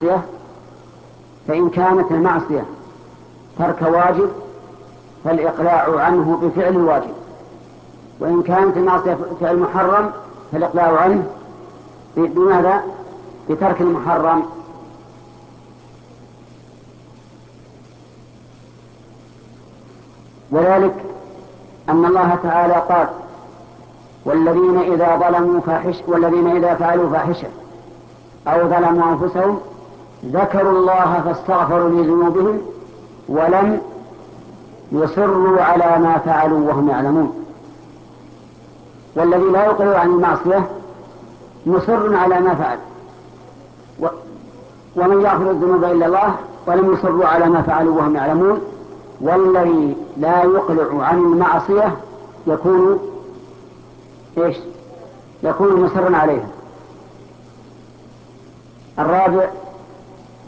فإن كانت المعصية ترك واجب فالإقلاع عنه بفعل الواجب، وإن كانت المعصية فعل محرم فالإقلاع عنه بماذا؟ بترك المحرم. وذلك أن الله تعالى قال: والذين إذا فعلوا فاحشة أو ظلموا أنفسهم ذكروا الله فاستغفروا لذنوبهم ولم يصروا على ما فعلوا وهم يعلمون. والذي لا يقلع عن المعصية مصر على ما فعل، ومن يغفر الذنوب إلا الله ولم يصروا على ما فعلوا وهم يعلمون. والذي لا يقلع عن المعصية يكون مصرا عليها. الرابع